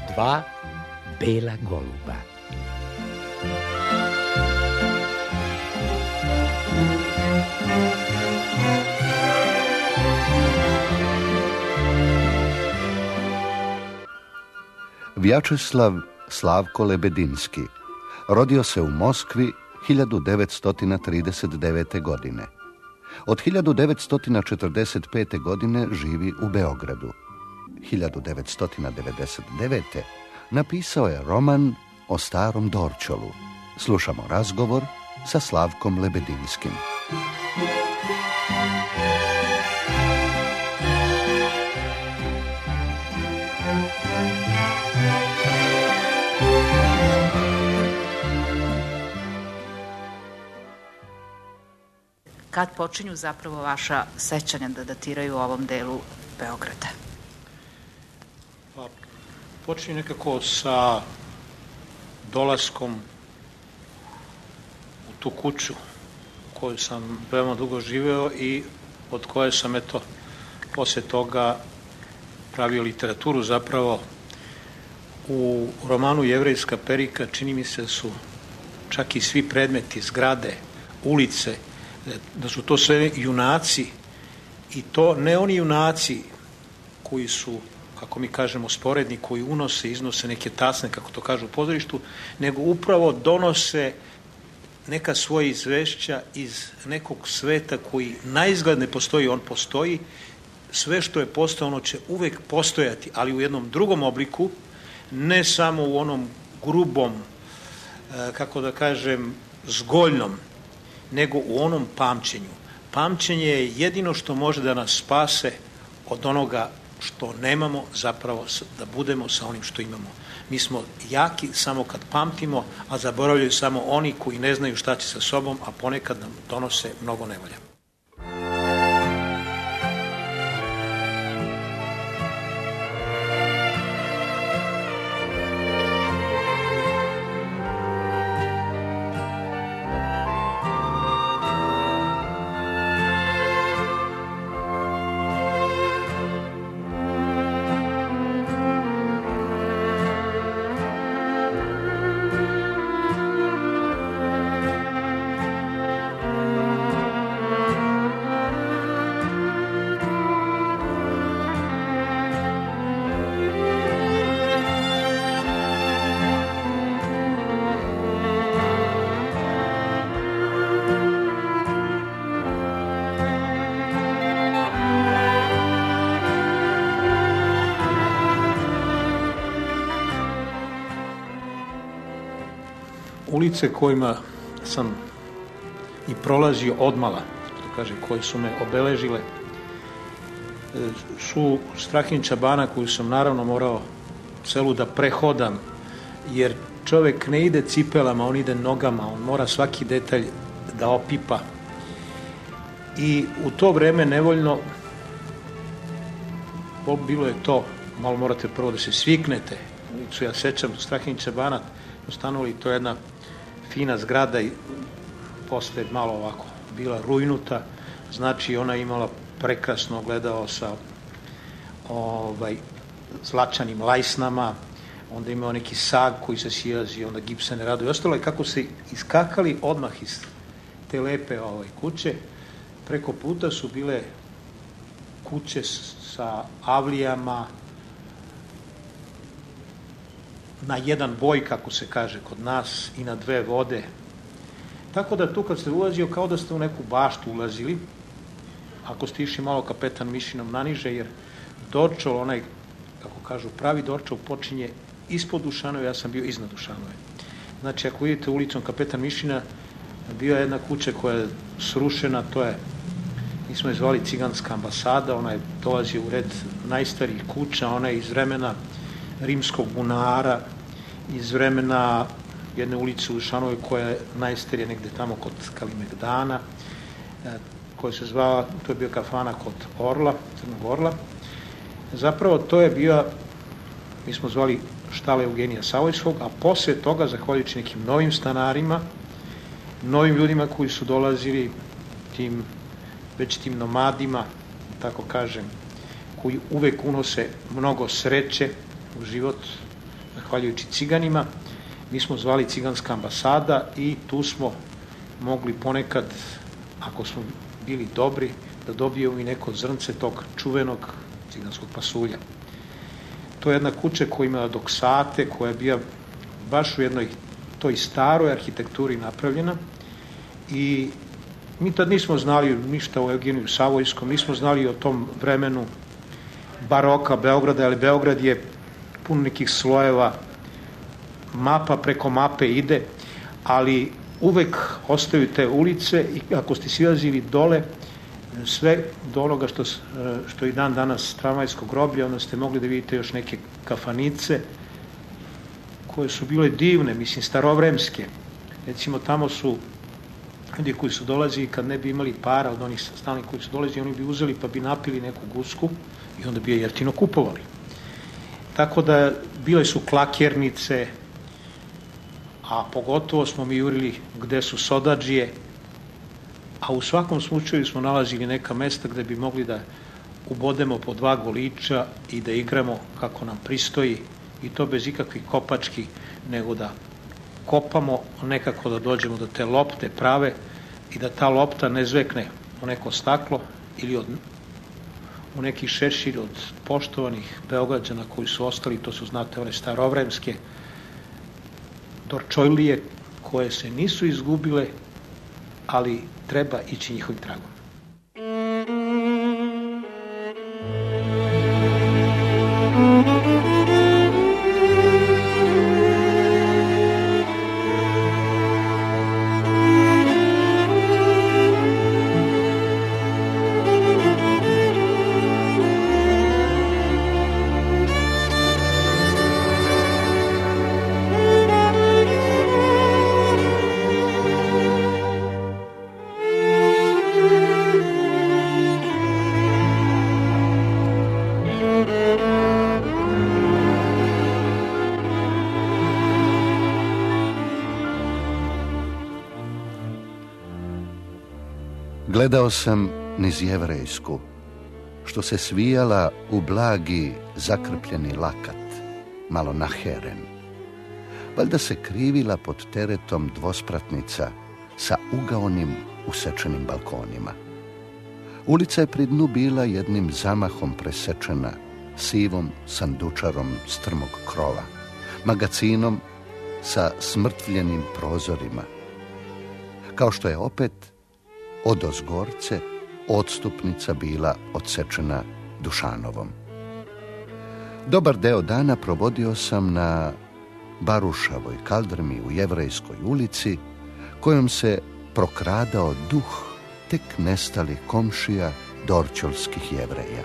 Dva bela goluba. Vjačeslav Slavko Lebedinski rodio se u Moskvi 1939. godine. Od 1945. godine živi u Beogradu. 1999. napisao je roman o starom Dorćolu. Slušamo razgovor sa Slavkom Lebedinskim. Kad počinju zapravo vaša sećanja da datiraju u ovom delu Beograda? Pa, počinju nekako sa dolaskom u tu kuću u kojoj sam veoma dugo živeo i od koje sam, posle toga pravio literaturu. Zapravo, u romanu Jevrejska perika čini mi se su čak i svi predmeti, zgrade, ulice, da su to sve junaci, i to ne oni junaci koji su, kako mi kažemo, sporedni, koji unose, iznose neke tasne, kako to kažu u pozorištu, nego upravo donose neka svoja izvešća iz nekog sveta koji naizgled ne postoji, on postoji. Sve što je postojano, ono će uvek postojati, ali u jednom drugom obliku, ne samo u onom grubom, kako da kažem, zgoljnom, nego u onom pamćenju. Pamćenje je jedino što može da nas spase od onoga što nemamo, zapravo da budemo sa onim što imamo. Mi smo jaki samo kad pamtimo, a zaboravljaju samo oni koji ne znaju šta će sa sobom, a ponekad nam donose mnogo nevolja. Ulice kojima sam i prolazio odmala, što kaže, koje su me obeležile, su Strahinjča bana, koju sam naravno morao celu da prehodam, jer čovek ne ide cipelama, on ide nogama, on mora svaki detalj da opipa. I u to vreme nevoljno, bilo je to, malo morate prvo da se sviknete. Ulicu ja sećam, Strahinjča bana, ustanovali, to je jedna fina zgrada i posle malo ovako bila rujnuta, znači ona imala prekrasno ogledalo sa zlačanim lajsnama, onda imao neki sag koji se silazi, onda gipsane rado i ostalo, i kako se iskakali odmah iz te lepe kuće, preko puta su bile kuće sa avlijama na jedan boj, kako se kaže kod nas, i na dve vode. Tako da tu kad ste ulazio, kao da ste u neku baštu ulazili, ako ste išli malo Kapetan Mišinom naniže, jer Dorćol, onaj, kako kažu, pravi Dorćol počinje ispod Dušanove, ja sam bio iznad Dušanove. Znači, ako idete ulicom Kapetan Mišina, bio je jedna kuća koja je srušena, to je, mi smo je zvali Ciganska ambasada, ona je dolazi u red najstarijih kuća, ona je iz vremena rimskog bunara, iz vremena jedne ulice u Dušanovoj koja je najstarija negde tamo kod Kalimegdana, koja se zvala, to je bio kafana kod Orla, Crnog Orla. Zapravo to je bio, mi smo zvali štala Eugenija Savojskog, a posle toga, zahvaljujući nekim novim stanarima, novim ljudima koji su dolazili, već tim nomadima, tako kažem, koji uvek unose mnogo sreće u život, zahvaljujući ciganima. Mi smo zvali ciganska ambasada i tu smo mogli ponekad, ako smo bili dobri, da dobijemo i neko zrnce tog čuvenog ciganskog pasulja. To je jedna kuća koja ima doksate, koja je bila baš u jednoj toj staroj arhitekturi napravljena i mi tad nismo znali ništa o Eugeniju Savojskom, nismo znali o tom vremenu baroka Beograda, ali Beograd je puno nekih slojeva, mapa preko mape ide, ali uvek ostaju te ulice i ako ste silazili dole, sve do onoga što i dan danas tramvajsko groblje, onda ste mogli da vidite još neke kafanice koje su bile divne, mislim starovremske. Recimo tamo su ljudi koji su dolazili kad ne bi imali para od onih stalnih koji su dolazili, oni bi uzeli pa bi napili neku gusku i onda bi je jeftino kupovali. Tako da bile su klakjernice, a pogotovo smo mi jurili gde su sodadžije, a u svakom slučaju smo nalazili neka mesta gde bi mogli da ubodemo po 2 goliča i da igramo kako nam pristoji i to bez ikakvih kopački, nego da kopamo nekako da dođemo do te lopte prave i da ta lopta ne zvekne u neko staklo ili u neki šešir od poštovanih Beograđana koji su ostali, to su, znate, one starovremske dorčojlije koje se nisu izgubile, ali treba ići njihovim tragom. Gledao sam niz Jevrejsku, što se svijala u blagi zakrpljeni lakat, malo naheren. Valjda se krivila pod teretom dvospratnica sa ugaonim usečenim balkonima. Ulica je pri dnu bila jednim zamahom presečena, sivom sandučarom strmog krova, magacinom sa smrtvljenim prozorima. Kao što je opet odozgorce odstupnica bila odsečena Dušanovom. Dobar deo dana provodio sam na Barušavoj kaldrmi u Jevrejskoj ulici, kojom se prokradao duh tek nestalih komšija dorćolskih Jevreja.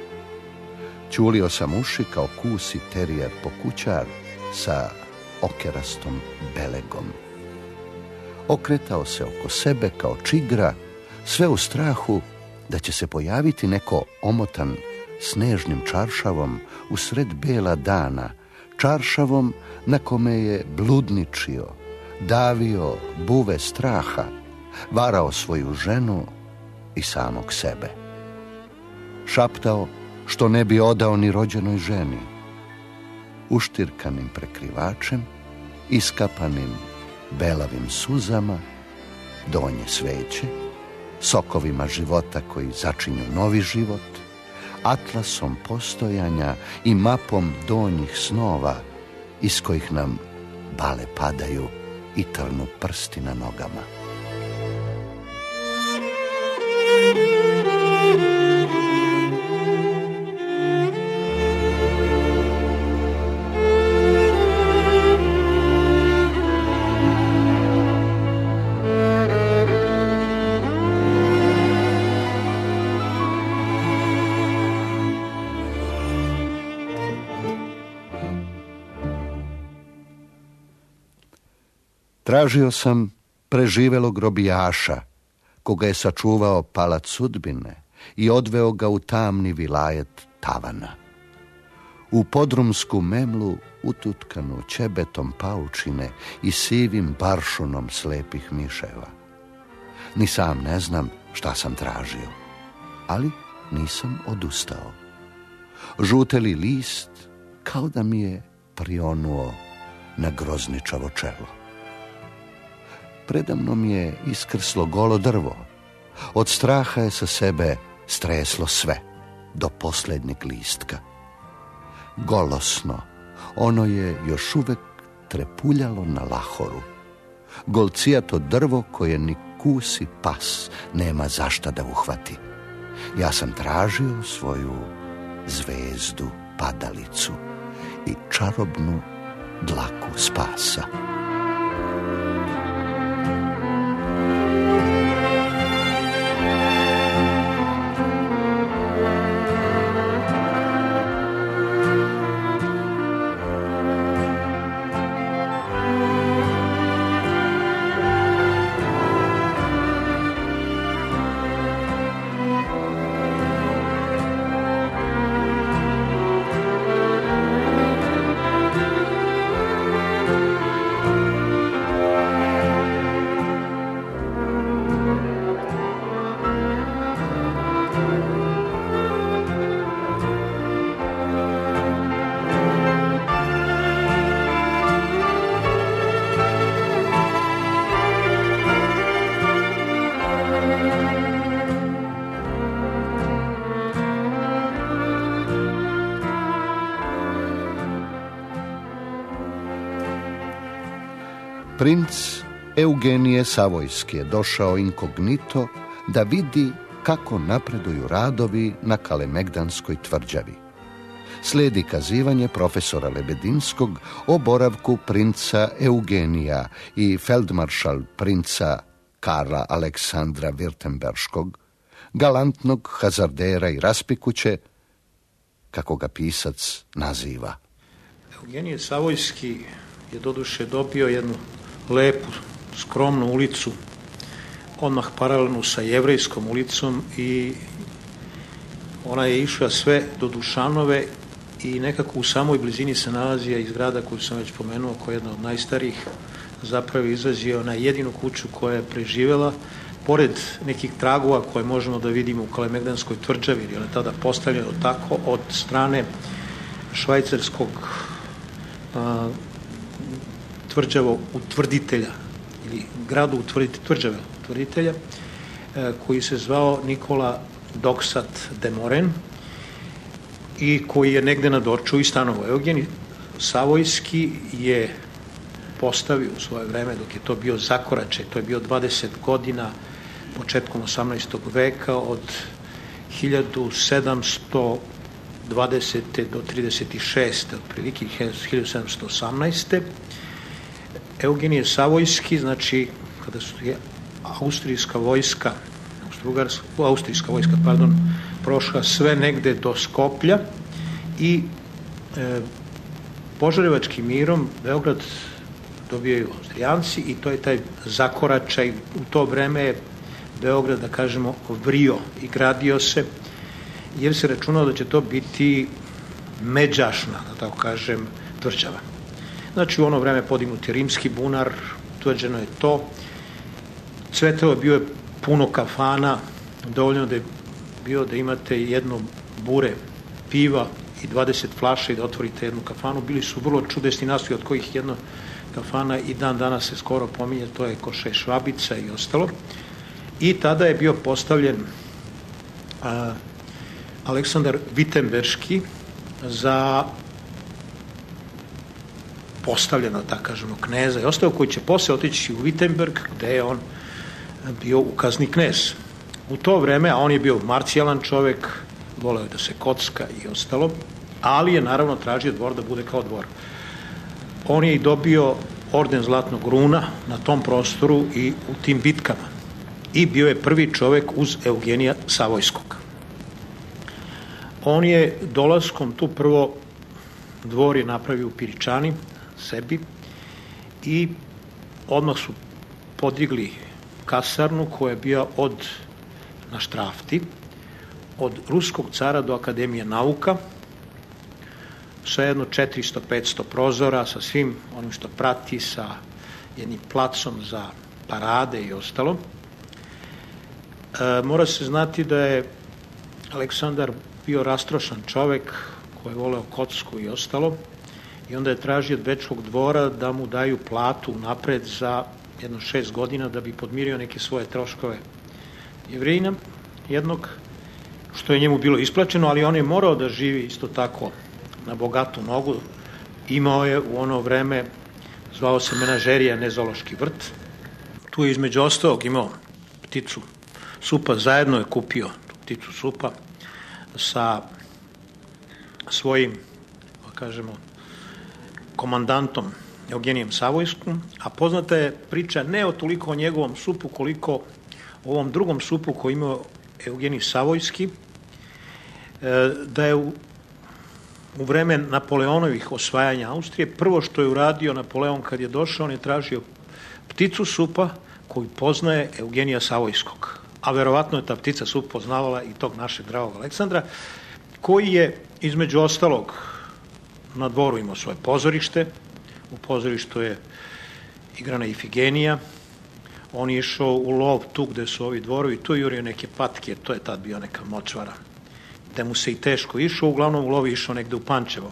Ćulio sam uši kao kusi terijer pokućar sa okerastom belegom. Okretao se oko sebe kao čigra, sve u strahu da će se pojaviti neko omotan snežnim čaršavom u sred bela dana, čaršavom na kome je bludničio, davio buve straha, varao svoju ženu i samog sebe. Šaptao što ne bi odao ni rođenoj ženi, uštirkanim prekrivačem, iskapanim belavim suzama, donje sveće, sokovima života koji začinju novi život, atlasom postojanja i mapom donjih snova iz kojih nam bale padaju i trnu prsti na nogama. Tražio sam preživelog robijaša, koga je sačuvao palac sudbine i odveo ga u tamni vilajet Tavana. U podrumsku memlu ututkanu ćebetom paučine i sivim baršunom slepih miševa. Ni sam ne znam šta sam tražio, ali nisam odustao. Žuteli list kao da mi je prionuo na grozničavo čelo. Predamnom je iskrslo golo drvo. Od straha je sa sebe streslo sve, do posljednjeg listka. Golosno, ono je još uvek trepuljalo na lahoru. Golcijato drvo koje ni kusi pas nema zašta da uhvati. Ja sam tražio svoju zvezdu padalicu i čarobnu dlaku spasa. Princ Eugenije Savojski je došao inkognito da vidi kako napreduju radovi na Kalemegdanskoj tvrđavi. Slijedi kazivanje profesora Lebedinskog o boravku princa Eugenija i feldmaršal princa Karla Aleksandra Württemberškog, galantnog hazardera i raspikuće, kako ga pisac naziva. Eugenije Savojski je doduše dobio jednu lepu, skromnu ulicu, odmah paralelnu sa Jevrejskom ulicom, i ona je išla sve do Dušanove i nekako u samoj blizini se nalazi i zgrada koju sam već pomenuo, koja je jedna od najstarijih, zapravo izlazio na jedinu kuću koja je preživjela, pored nekih tragova koje možemo da vidimo u Kalemegdanskoj tvrđavi, jer je tada postavljeno tako od strane švajcarskog tvrđavo utvrditelja ili gradu tvrđave utvrditelja, koji se zvao Nikola Doksat de Moren i koji je negde na Dorču i stanovo. Eugenij Savojski je postavio u svoje vreme, dok je to bio zakoračaj, to je bio 20 godina početkom 18. veka, od 1720. do 36. otprilike 1718. Eugenije Savojski, znači kada su austrijska vojska prošla sve negde do Skoplja i Požarevačkim mirom Beograd dobijaju Austrijanci i to je taj zakoračaj. U to vreme je Beograd, da kažemo, vrio i gradio se, jer se računalo da će to biti međašna, da tako kažem, tvrđava. Znači, u ono vreme podignut je rimski bunar, utvrđeno je to. Cvetelo je, bio je puno kafana, dovoljno da je bio da imate jedno bure piva i 20 flaša i da otvorite jednu kafanu. Bili su vrlo čudesni nastoji, od kojih jedna kafana i dan danas se skoro pominje, to je Koše Švabica i ostalo. I tada je bio postavljen Aleksandar Württemberški za postavljeno, tako kažemo, kneza i ostalo, koji će posle otići u Wittenberg, gde je on bio ukazni knez. U to vreme, a on je bio marcijalan čovek, voleo je da se kocka i ostalo, ali je naravno tražio dvor da bude kao dvor. On je i dobio orden Zlatnog runa na tom prostoru i u tim bitkama. I bio je prvi čovek uz Eugenija Savojskog. On je dolaskom tu prvo dvor je napravio u Piričani sebi i odmah su podigli kasarnu koja je bila na Štrafti, od ruskog cara do Akademije nauka, sa jedno 400-500 prozora, sa svim onim što prati, sa jednim placom za parade i ostalo. Mora se znati da je Aleksandar bio rastrošan čovek koji je voleo kocku i ostalo, i onda je tražio od Bečkog dvora da mu daju platu napred za jedno 6 godina da bi podmirio neke svoje troškove Jevrejina jednog, što je njemu bilo isplaćeno, ali on je morao da živi isto tako na bogatu nogu. Imao je u ono vreme, zvao se menažerija, ne zoološki vrt. Tu je između ostalog imao pticu Supa, zajedno je kupio pticu Supa sa svojim, kažemo, komandantom Eugenijem Savojskom, a poznata je priča ne o toliko o njegovom Supu, koliko o ovom drugom Supu koji imao Eugenij Savojski, da je u vreme Napoleonovih osvajanja Austrije, prvo što je uradio Napoleon kad je došao, on je tražio pticu Supa koju poznaje Eugenija Savojskog. A verovatno je ta ptica Sup poznavala i tog našeg dragog Aleksandra, koji je između ostalog na dvoru imao svoje pozorište. U pozorištu je igrana Ifigenija. On je išao u lov tu gde su ovi dvorovi, tu je jurio neke patke, to je tad bio neka močvara, da mu se i teško išao, uglavnom u lovi išao negde u Pančevo.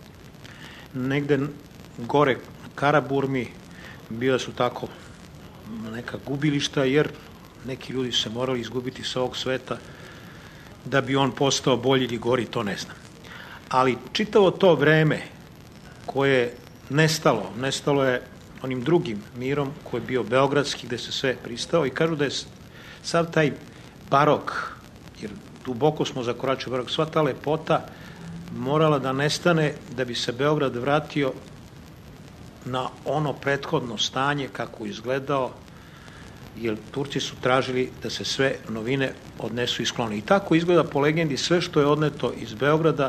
Negde gore na Karaburmi bila su tako neka gubilišta, jer neki ljudi se morali izgubiti sa ovog sveta da bi on postao bolji ili gori, to ne znam. Ali čitavo to vreme koje je nestalo je onim drugim mirom koji je bio beogradski, gde se sve pristao, i kažu da je sav taj barok, jer duboko smo zakoračili barok, sva ta lepota morala da nestane da bi se Beograd vratio na ono prethodno stanje kako izgledao, jer Turci su tražili da se sve novine odnesu i sklone. I tako izgleda po legendi sve što je odneto iz Beograda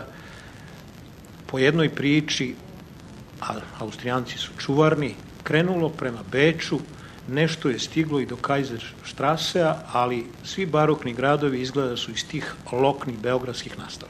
po jednoj priči, a Austrijanci su čuvarni, krenulo prema Beču, nešto je stiglo i do Kaiserstrassea, ali svi barokni gradovi izgleda su iz tih loknih beogradskih nastali.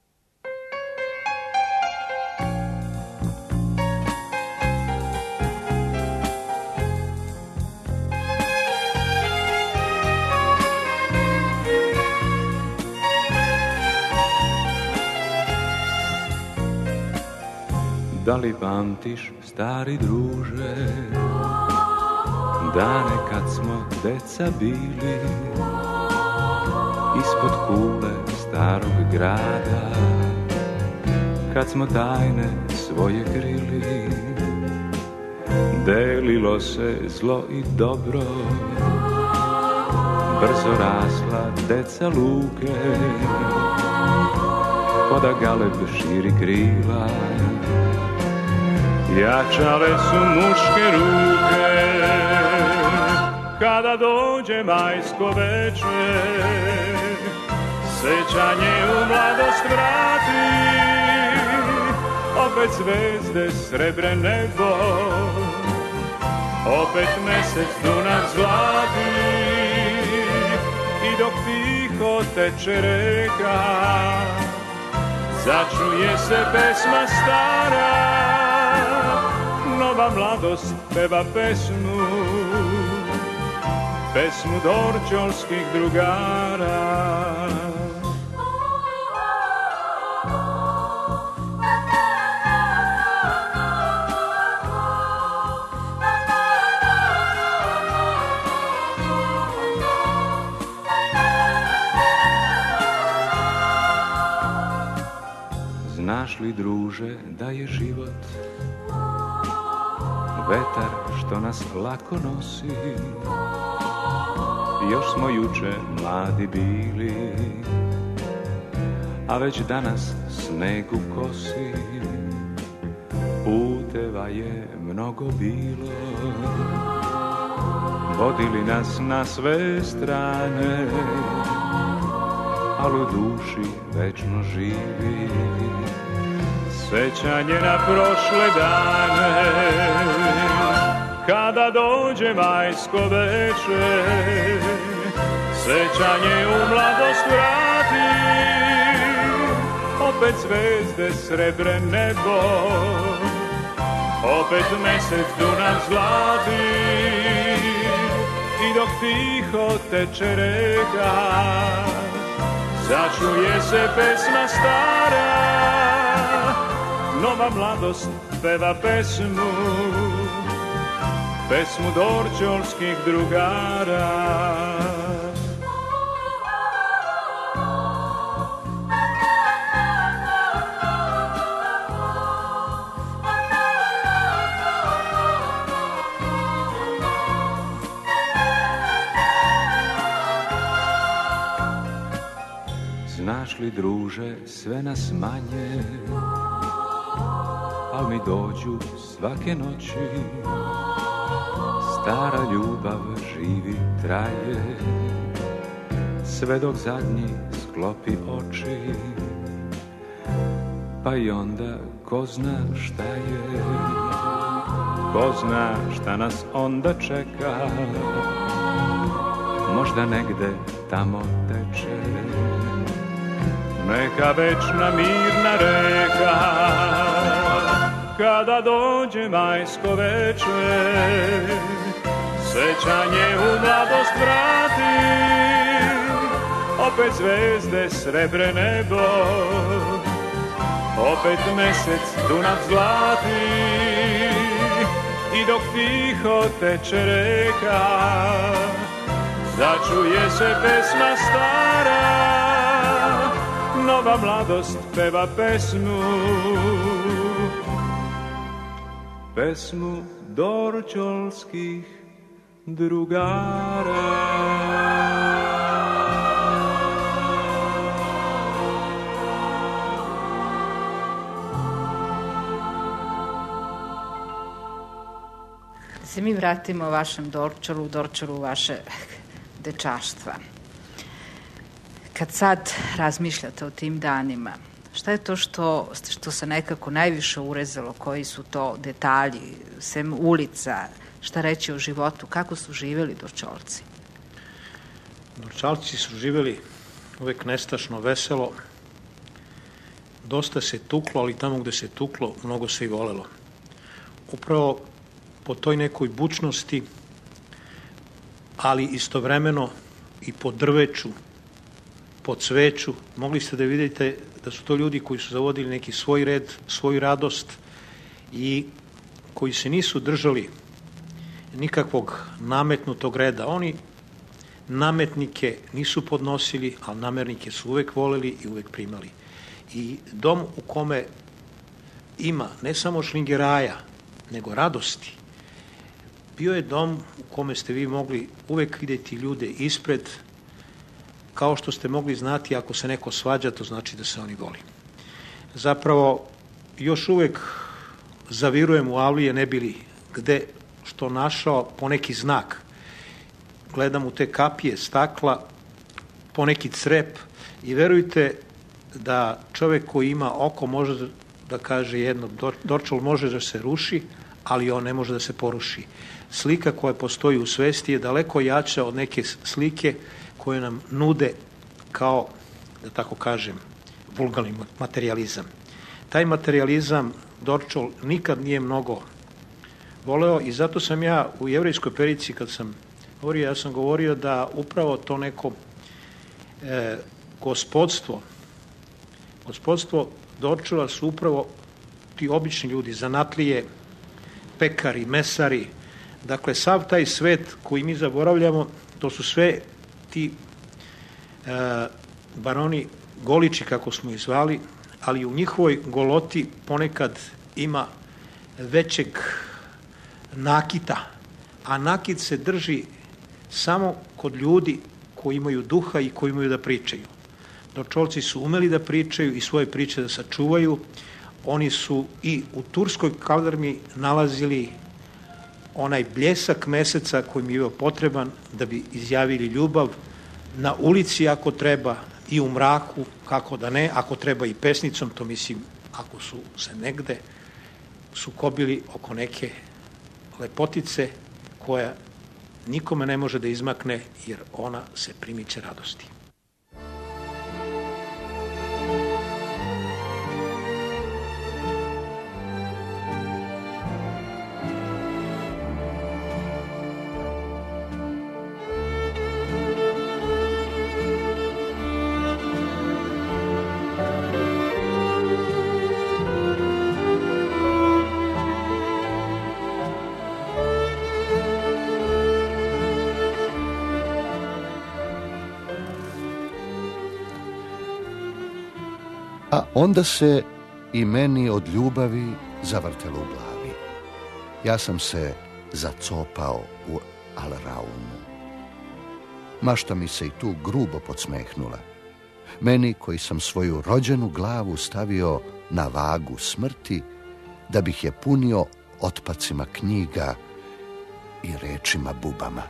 Da li pamtiš, stari druže, dane kad smo deca bili, ispod kule starog grada, kad smo tajne svoje krili, delilo se zlo i dobro, brzo rasla deca luke, koda galeb širi krila, jačale su muške ruke. Kada dođe majsko večer, sećanje u mladost vrati, opet zvezde srebre nebo, opet mesec Dunav zlati, i dok tiho teče reka, začuje se pesma stara, nova mladost peva pesmu, pesmu dorćolskih drugara. Znaš li, druže, da je život vetar što nas lako nosi? Još smo juče mladi bili, a već danas sneg u kosi. Puteva je mnogo bilo, vodili nas na sve strane, ali u duši večno živi sećanje na prošle dane. Kada dođe majsko večer, sećanje u mladost vrati, opet zvezde srebre nebo, opet mesec Dunav zlati, i dok tiho teče reka, začuje se pesma stara, nova mladost peva pesmu, pesmu dorćolskih drugara. Znaš li, druže, sve nas manje, al mi dođu svake noći. Stara ljubav živi, traje, sve dok zadnji sklopi oči. Pa i onda ko zna šta je, ko zna šta nas onda čeka. Možda negde tamo teče neka večna mirna reka. Kada dođe majsko veče, sećanje u mladost vrati. Opet zvezde, srebre nebo, opet mesec Dunav zlati. I dok tiho teče reka, začuje se pesma stara. Nova mladost peva pesmu, pesmu dorćolskih drugara. Se mi vratimo vašem Dorćolu vaše dečaštva. Kad sad razmišljate o tim danima, šta je to što se nekako najviše urezalo, koji su to detalji, sem ulica, šta reći o životu, kako su živeli Dorćolci? Dorćolci su živeli uvek nestašno, veselo, dosta se tuklo, ali tamo gde se tuklo, mnogo se i volelo. Upravo po toj nekoj bučnosti, ali istovremeno i po drveću, po cveću, mogli ste da vidite da su to ljudi koji su zavodili neki svoj red, svoju radost i koji se nisu držali nikakvog nametnutog reda. Oni nametnike nisu podnosili, ali namernike su uvek voleli i uvek primali. I dom u kome ima ne samo šlingeraja, nego radosti, bio je dom u kome ste vi mogli uvek vidjeti ljude ispred, kao što ste mogli znati, ako se neko svađa, to znači da se oni voli. Zapravo, još uvek zavirujem u avlije, ne bili gde što našao po neki znak. Gledam u te kapije stakla, po neki crep i verujte da čovek koji ima oko može da kaže jedno, Dorćol može da se ruši, ali on ne može da se poruši. Slika koja postoji u svesti je daleko jača od neke slike koje nam nude kao, da tako kažem, vulgarni materijalizam. Taj materijalizam Dorćol nikad nije mnogo voleo i zato sam ja u Jevrejskoj perici kad sam govorio, ja sam govorio da upravo to neko gospodstvo Dorćola su upravo ti obični ljudi, zanatlije, pekari, mesari. Dakle, sav taj svet koji mi zaboravljamo, to su sve ti baroni goliči, kako smo ih zvali, ali u njihovoj goloti ponekad ima većeg nakita, a nakit se drži samo kod ljudi koji imaju duha i koji imaju da pričaju. Dorćolci su umeli da pričaju i svoje priče da sačuvaju. Oni su i u turskoj kaldrmi nalazili onaj bljesak meseca koji mi je bio potreban da bi izjavili ljubav na ulici ako treba i u mraku, kako da ne, ako treba i pesnicom, to mislim ako su se negde sukobili oko neke lepotice koja nikome ne može da izmakne jer ona se primiče radosti. A onda se i meni od ljubavi zavrtelo u glavi. Ja sam se zacopao u Alraunu. Mašta mi se i tu grubo podsmehnula. Meni koji sam svoju rođenu glavu stavio na vagu smrti, da bih je punio otpacima knjiga i rečima bubama.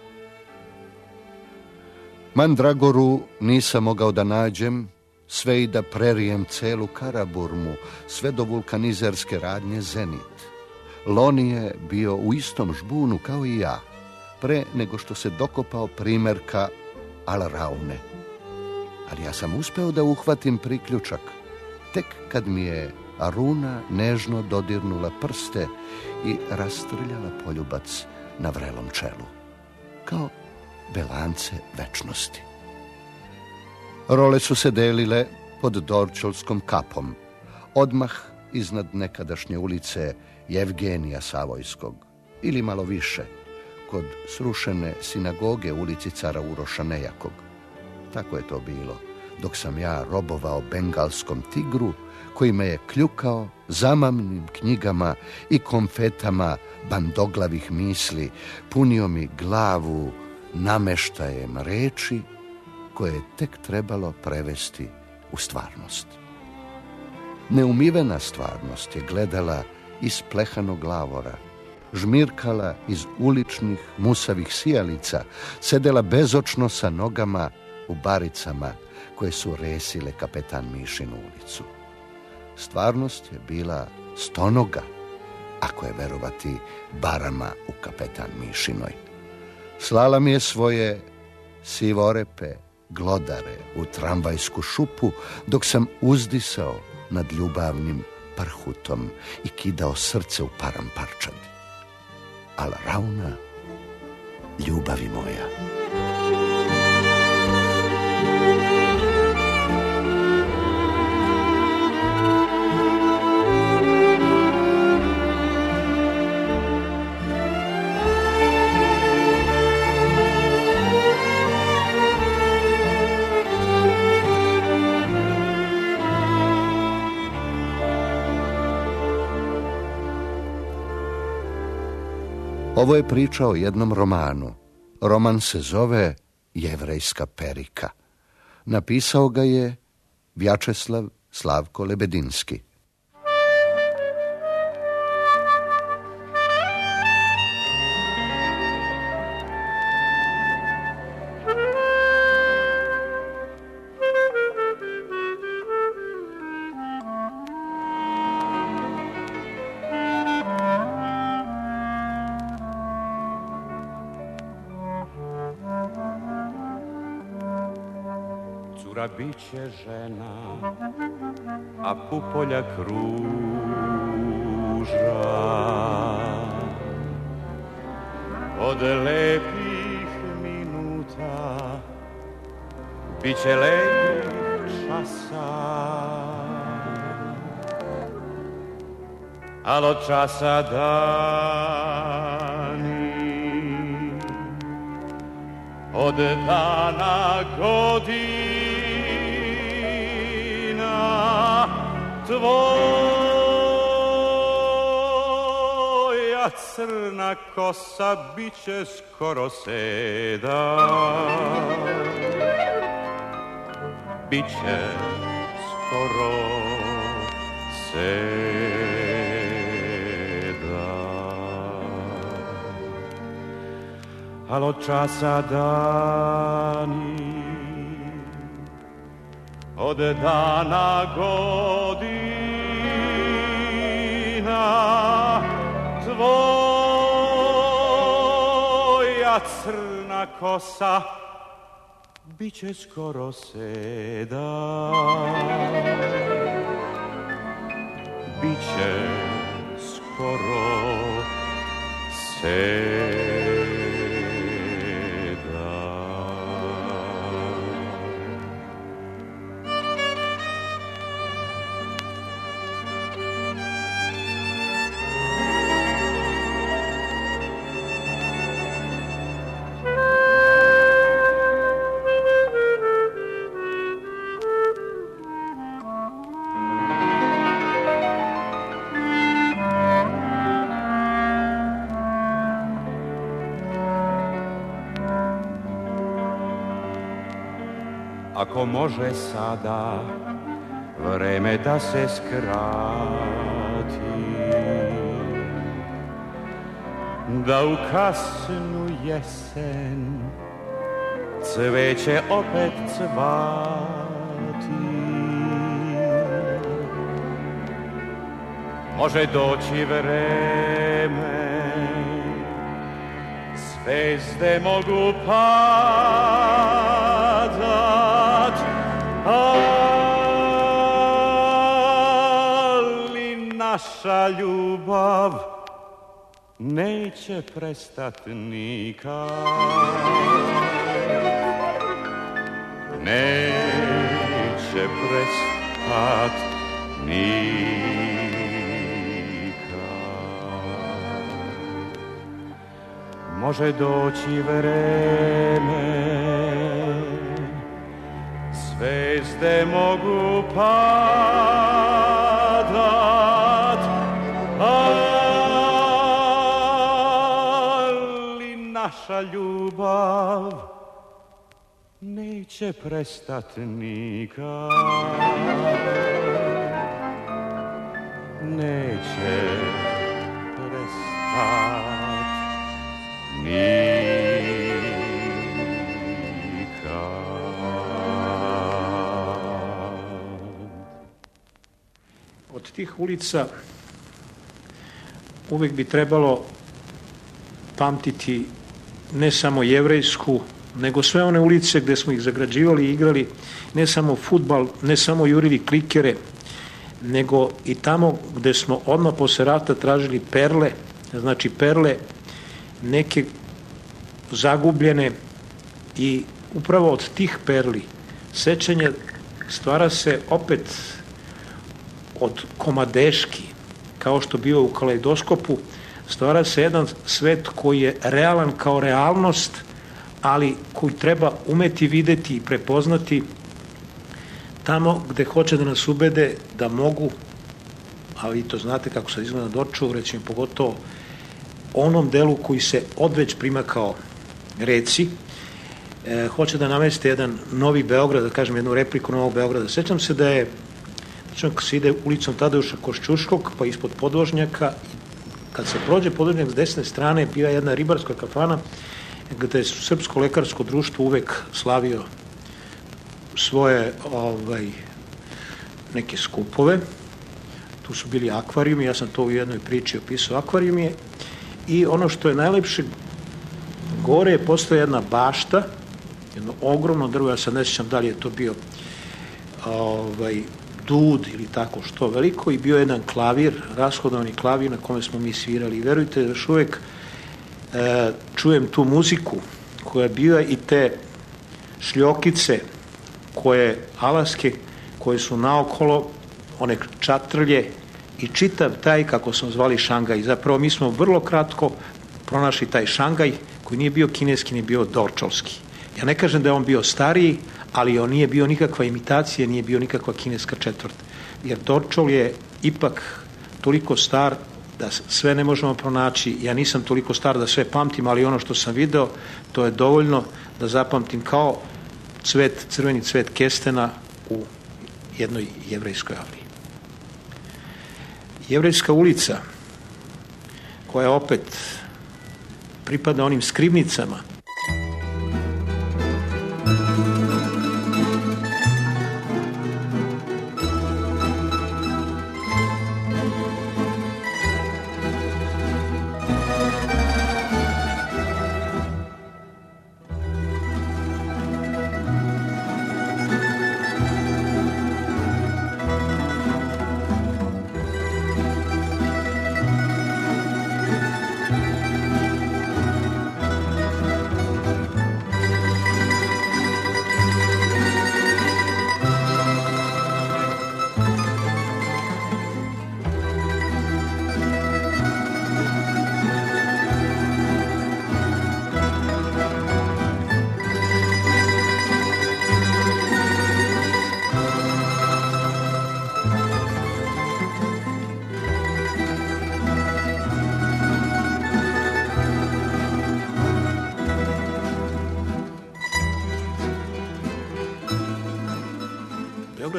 Mandragoru nisam mogao da nađem, sve i da prerijem celu Karaburmu, sve do vulkanizerske radnje Zenit. Loni je bio u istom žbunu kao i ja, pre nego što se dokopao primerka Alraune. Ali ja sam uspeo da uhvatim priključak, tek kad mi je Aruna nežno dodirnula prste i rastrljala poljubac na vrelom čelu, kao belance večnosti. Role su se delile pod Dorćolskom kapom, odmah iznad nekadašnje ulice Jevgenija Savojskog, ili malo više, kod srušene sinagoge ulici cara Uroša Nejakog. Tako je to bilo, dok sam ja robovao bengalskom tigru, koji me je kljukao zamamnim knjigama i konfetama bandoglavih misli, punio mi glavu nameštajem reči koje je tek trebalo prevesti u stvarnost. Neumivena stvarnost je gledala iz plehanog lavora, žmirkala iz uličnih musavih sijalica, sedela bezočno sa nogama u baricama koje su resile Kapetan Mišinu ulicu. Stvarnost je bila stonoga, ako je verovati barama u Kapetan Mišinoj. Slala mi je svoje sivorepe glodare u tramvajsku šupu, dok sam uzdisao nad ljubavnim prhutom i kidao srce u paramparčad. Alrauna, ljubavi moja. Ovo je priča o jednom romanu. Roman se zove Jevrejska perika. Napisao ga je Vjačeslav Slavko Lebedinski. Biće žena, a Pupoljak ruža. Od lepih minuta biće lepih časa, al od časa dani, od dana godina. Tvoja crna kosa biće skoro seda, biće skoro seda, al od časa dani, od dana godina, tvoja crna kosa biće skoro seda, biće skoro seda. ako može sada vreme da se skrati, da u kasnu jesen cveće opet cvati. Može doći vreme, zvezde mogu padat, ali naša ljubav neće prestat nikad. Neće prestat nikad. Može doći vreme, zvezde mogu padat, ali naša ljubav neće prestat nikad. Neće prestat nikad. Od tih ulica uvek bi trebalo pamtiti ne samo jevrejsku, nego sve one ulice gde smo ih zagrađivali i igrali, ne samo fudbal, ne samo jurili klikere, nego i tamo gde smo odmah posle rata tražili perle, znači perle neke zagubljene, i upravo od tih perli sećanja stvara se opet od komadeški, kao što bio u Kaleidoskopu, stvara se jedan svet koji je realan kao realnost, ali koji treba umeti videti i prepoznati tamo gde hoće da nas ubede da mogu, a vi to znate kako sad izgleda na Dorčolu, recimo pogotovo onom delu koji se odveć prima kao reci, hoće da nameste jedan novi Beograd, da kažem jednu repliku Novog Beograda. Sećam se da je, kad se ide ulicom Tadeuša Košćuškog, pa ispod podvožnjaka, kad se prođe podvožnjak s desne strane, bila jedna ribarska kafana, gde je Srpsko lekarsko društvo uvek slavio svoje neke skupove. Tu su bili akvarijumi, ja sam to u jednoj priči opisao, akvarijum je, i ono što je najlepše, gore je postoja jedna bašta, jedno ogromno drvo, ja sad ne sjećam da li je to bio dud ili tako što veliko, i bio jedan klavir, rashodovani klavir na kome smo mi svirali, i verujte, još uvek čujem tu muziku koja je bila, i te šljokice koje alaske, koje su naokolo, one čatrlje i čitav taj, kako smo zvali, Šangaj. Zapravo mi smo vrlo kratko pronašli taj Šangaj koji nije bio kineski, nije bio dorčolski. Ja ne kažem da je on bio stariji, ali on nije bio nikakva imitacija, nije bio nikakva kineska četvrt. Jer Dorčol je ipak toliko star da sve ne možemo pronaći. Ja nisam toliko star da sve pamtim, ali ono što sam video, to je dovoljno da zapamtim kao cvet, crveni cvet kestena u jednoj jevrejskoj avliji. Jevrejska ulica, koja opet pripada onim skrivnicama,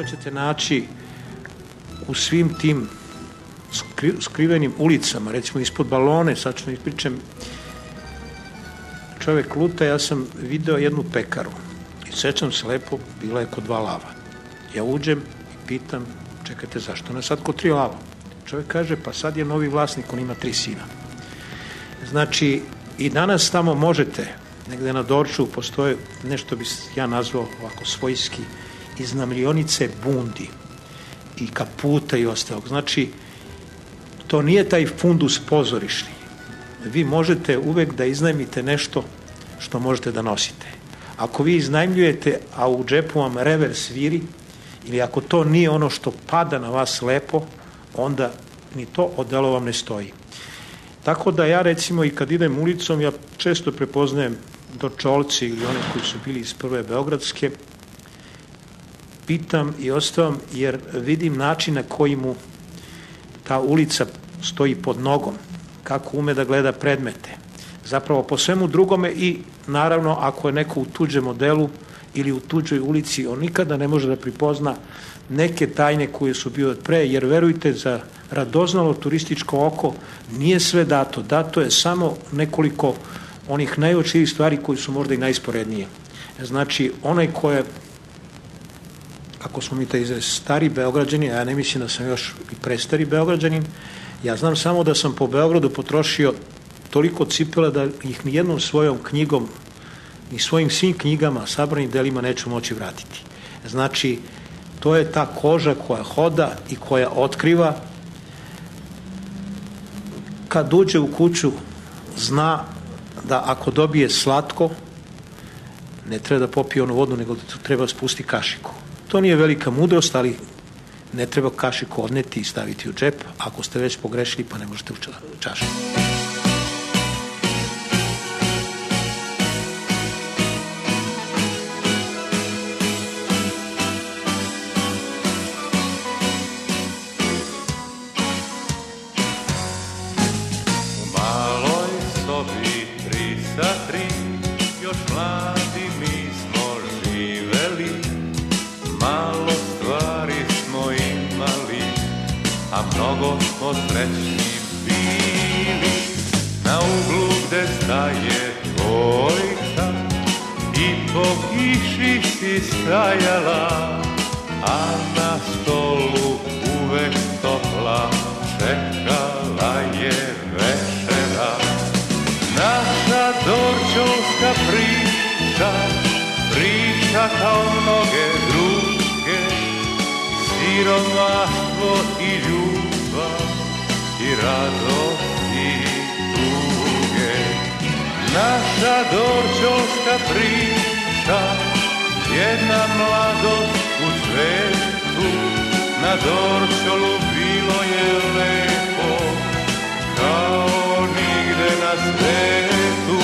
toga ćete naći u svim tim skrivenim ulicama, recimo ispod Balone, sad ću ispričam, čovek luta, ja sam video jednu pekaru i sećam se lepo, bila je kod 2 lava. Ja uđem i pitam, čekajte, zašto ne sad kod 3 lava? Čovek kaže, pa sad je novi vlasnik, on ima 3 sina. Znači, i danas tamo možete, negde na Dorču postoje nešto bi ja nazvao ovako svojski, iznajmljionice bundi i kaputa i ostalog. Znači, to nije taj fundus pozorišni. Vi možete uvek da iznajmite nešto što možete da nosite. Ako vi iznajmljujete, a u džepu vam rever sviri, ili ako to nije ono što pada na vas lepo, onda ni to odelo vam ne stoji. Tako da ja recimo i kad idem ulicom, ja često prepoznajem Dorčolci ili one koji su bili iz prve Beogradske, pitam i ostavam jer vidim način na koji mu ta ulica stoji pod nogom, kako ume da gleda predmete. Zapravo po svemu drugome i naravno ako je neko u tuđem modelu ili u tuđoj ulici, on nikada ne može da pripozna neke tajne koje su bio od pre, jer verujte, za radoznalo turističko oko nije sve dato. Dato je samo nekoliko onih najočitijih stvari koji su možda i najsporednije. Znači, onaj ko je, ako smo mi taj izraz, stari Beograđanin, ja ne mislim da sam još i prestari Beograđanin, ja znam samo da sam po Beogradu potrošio toliko cipela da ih ni jednom svojom knjigom, ni svojim svim knjigama, sabranim delima neću moći vratiti. Znači, to je ta koža koja hoda i koja otkriva. Kad uđe u kuću, zna da ako dobije slatko, ne treba da popije onu vodu, nego da treba spusti kašiku. To nije velika mudrost, ali ne treba kašiku odneti i staviti u džep, ako ste već pogrešili pa ne možete u čašu. Mnogo smo srećni bili, na uglu gde staje dvojka i po kiši si stajala, a na stolu uvek topla čekala je večera. Naša dorčolska priča, priča kao mnoge druge, siromaštvo i ljubav i radost i tuge. Naša dorčolska priča, jedna mladost u svetu, na Dorčolu bilo je lepo, kao nigde na svetu.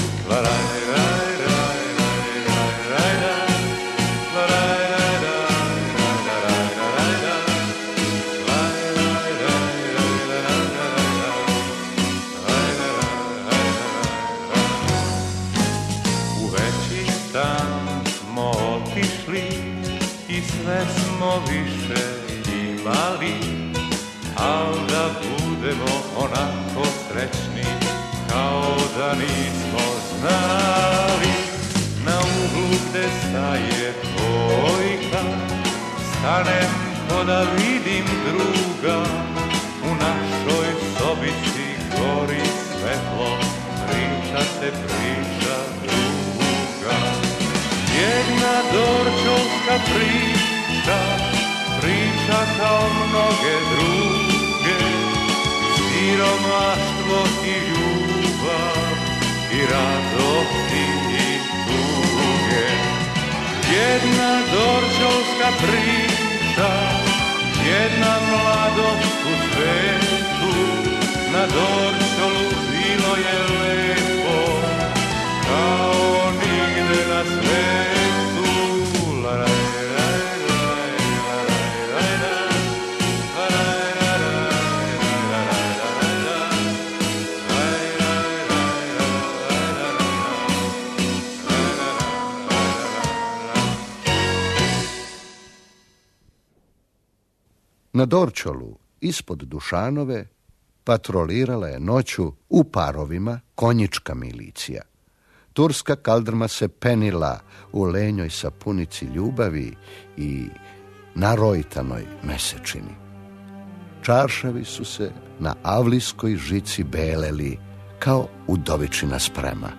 Sve smo više imali, al da budemo onako srećni, kao da nismo znali. Na uglu gde staje dvojka, stanem ko da vidim druga, u našoj sobici gori svetlo, priča se priča druga. Jedna dorčolska priča, priča kao mnoge druge, siromaštvo i ljubav i radosti i tuge. Jedna dorčolska priča, jedna mladost u svetu, na Dorčolu bilo je lepo, kao nigde na svetu. Na Dorćolu, ispod Dušanove, patrolirala je noću u parovima konjička milicija. Turska kaldrma se penila u lenjoj sapunici ljubavi i narojtanoj mesečini. Čaršavi su se na avlijskoj žici beleli kao udovičina sprema.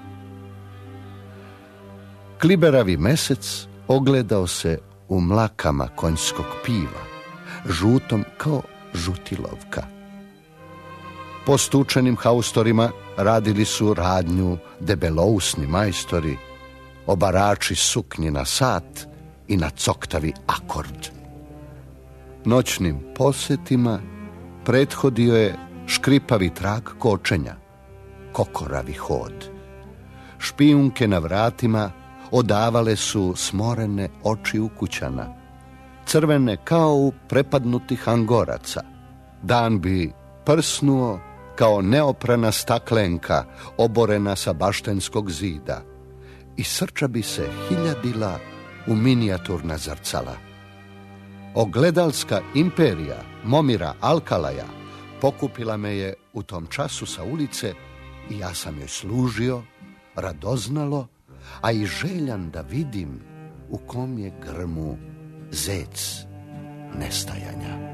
Kliberavi mesec ogledao se u mlakama konjskog piva, žutom kao žutilovka. Po stučenim haustorima radili su radnju debelousni majstori, obarači suknji na sat i na coktavi akord. Noćnim posetima prethodio je škripavi trag kočenja, kokoravi hod. Špijunke na vratima odavale su smorene oči ukućana, crvene kao u prepadnutih angoraca. Dan bi prsnuo kao neoprana staklenka oborena sa baštenskog zida i srča bi se hiljadila u minijaturna zrcala. Ogledalska imperija Momira Alkalaja pokupila me je u tom času sa ulice i ja sam joj služio radoznalo, a i željan da vidim u kom je grmu zec nestajanja.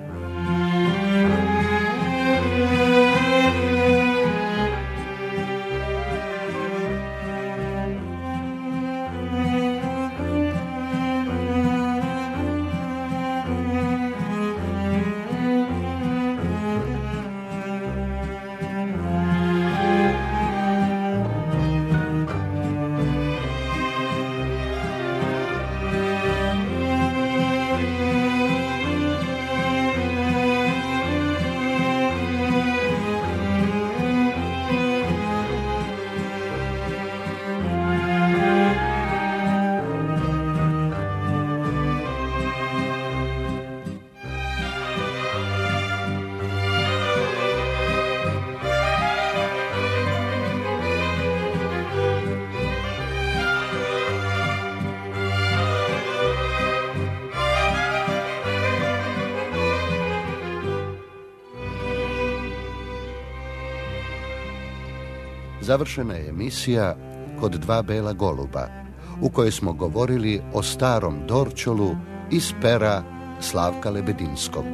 Završena je emisija Kod dva bela goluba, u kojoj smo govorili o starom Dorćolu iz pera Slavka Lebedinskog.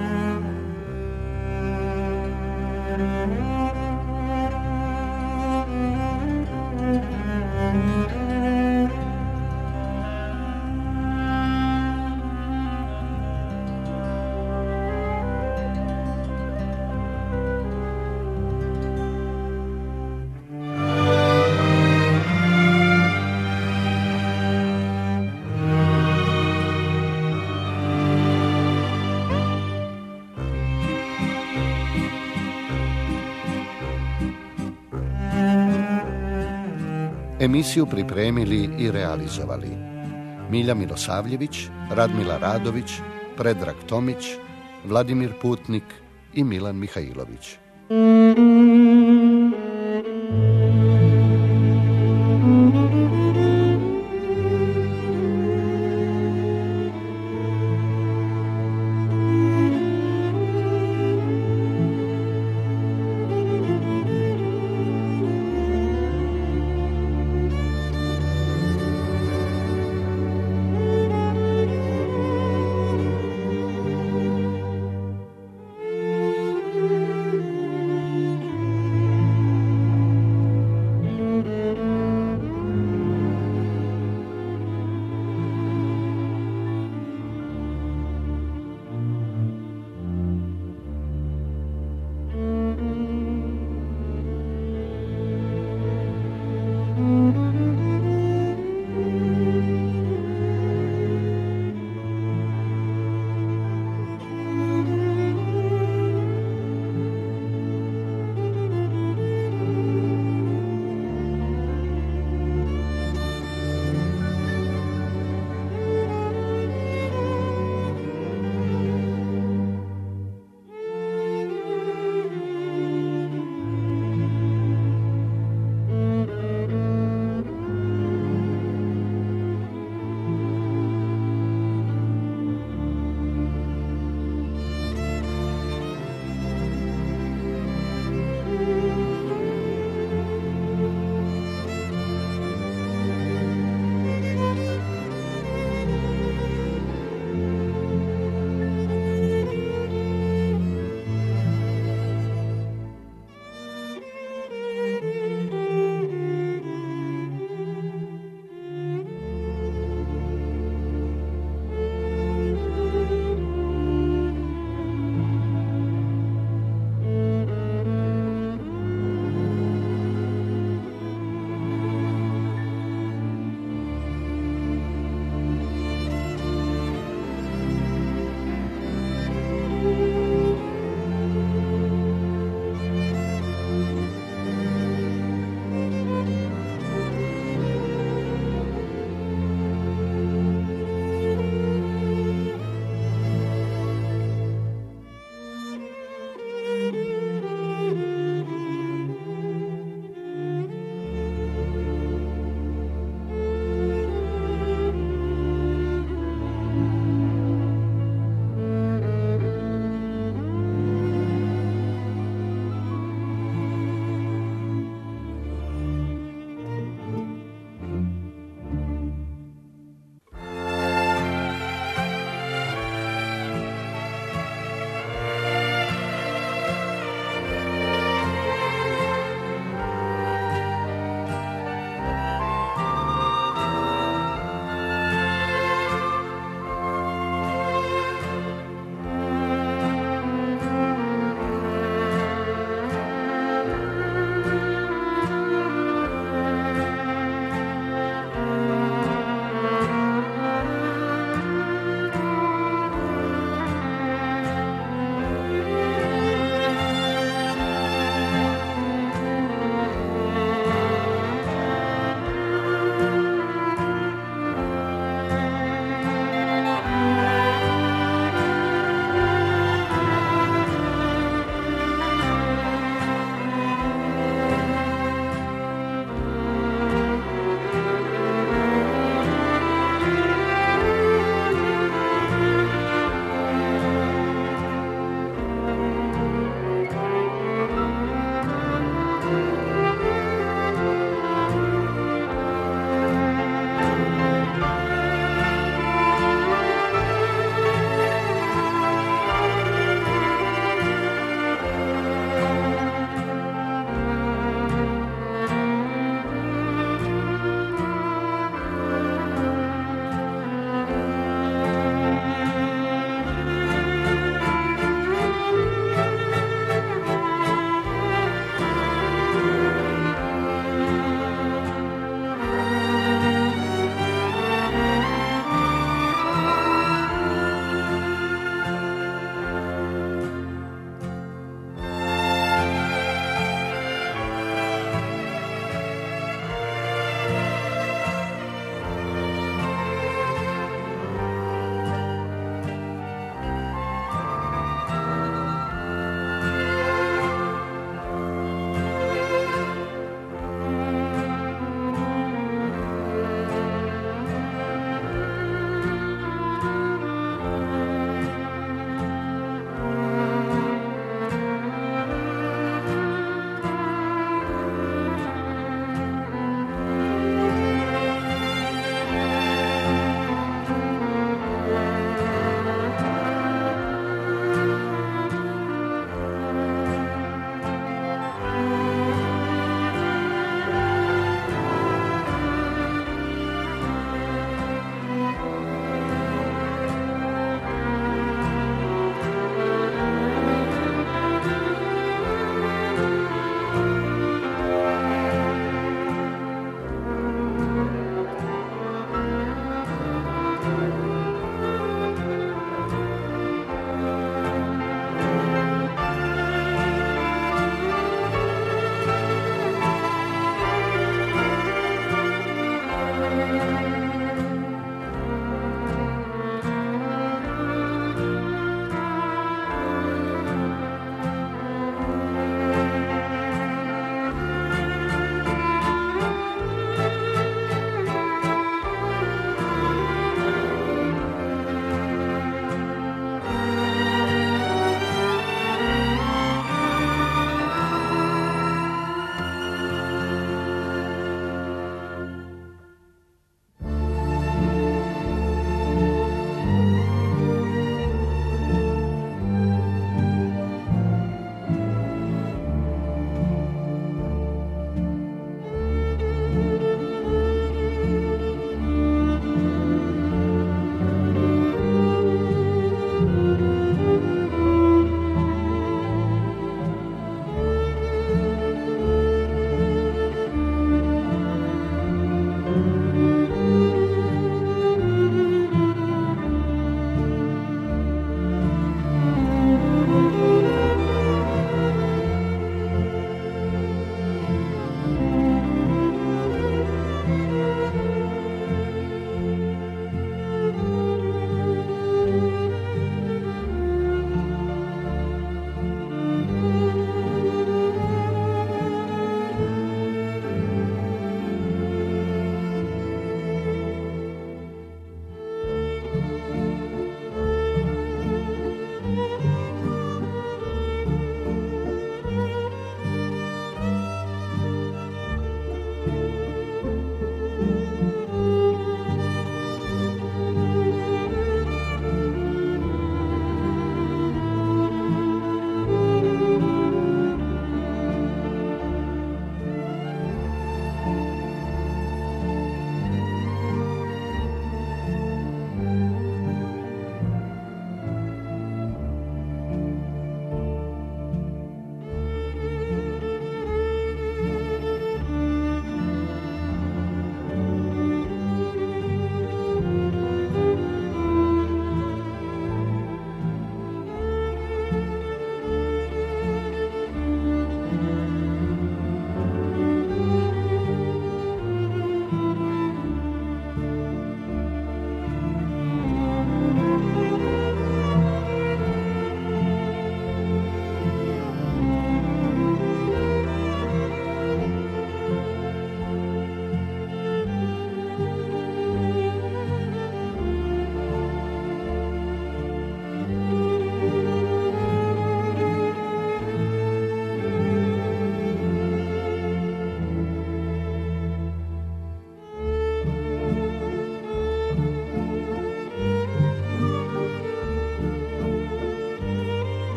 Emisiju pripremili i realizovali Milja Milosavljević, Radmila Radović, Predrag Tomić, Vladimir Putnik i Milan Mihajlović.